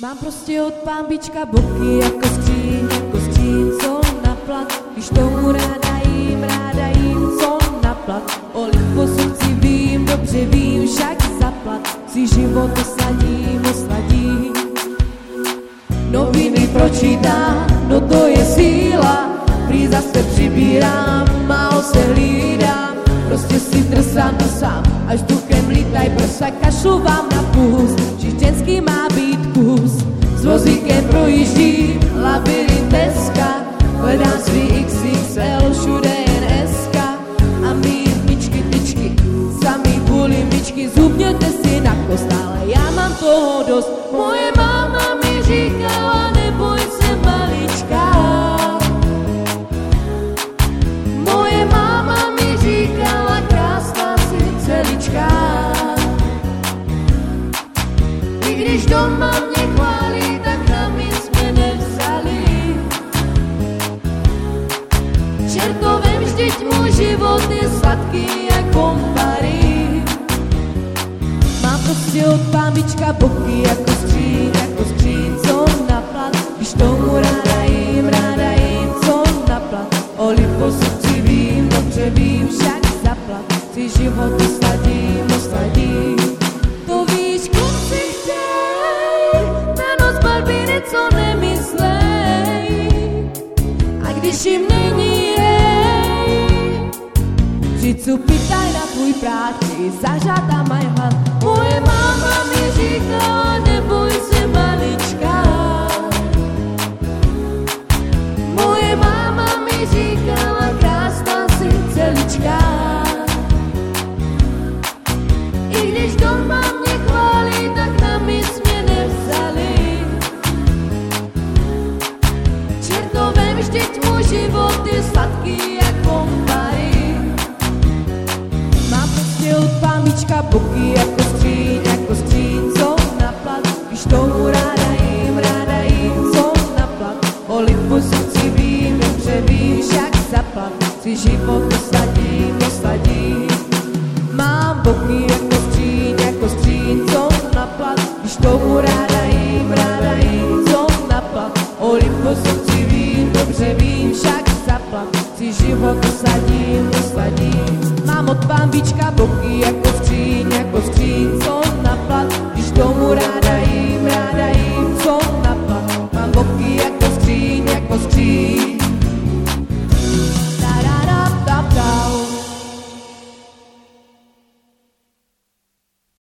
Mám prostě od pambička boky jako skříň, co na plat. Když tomu ráda jím, co na plat. O lichvosudci vím, dobře vím, však zaplat. Si život osladím. Noviny pročítám, no to je síla. Prý zase přibírám, málo se hlídám. Prostě si trsám, až duchem lítaj prsa. Kašlu vám na půst, ženský má být kus. S vozíkem projíždí labirint deska. Hledám svý XXL, všude jen SK. A mý myčky, tyčky, samý bulimičky. Zhubněte si na kost, ale já mám toho dost. Moje máma mi říkala, neboj se malička. Moje máma mi říkala, krásná si celička. I když doma mě chválí, tak na mě jsme nevzali. Čertovem, vždyť můj život je sladký jak bombary. Mám prostě od pambička boky jako skříň, co na plat. Když tomu ráda jím, co na plat. O liposudci vím, dobře vím, však zaplat. Si život osladím. To víš, kluci chtěj, na noc balbíny, co nemyslej. A když jim není Žicu pytaj na tvůj práci, zažádá maj hlad. Moje máma mi říkala, neboj se malička. Moje máma mi říkala, krásná si celička. I když doma mě chválí, tak na mis mě nevzali. Čertovem, vždyť můj život je sladký jak bombary. Od pambička boky jako skříň, co na plat. Když tomu ráda jím, co na plat. O liposudci vím, dobře vím, však zaplat. Si život osladím. Mám boky jako skříň, co na plat. Když tomu ráda jím, co na plat. O liposudci vím, dobře vím, však zaplat. Si život osladím. Mám od pambička boky jako skříň,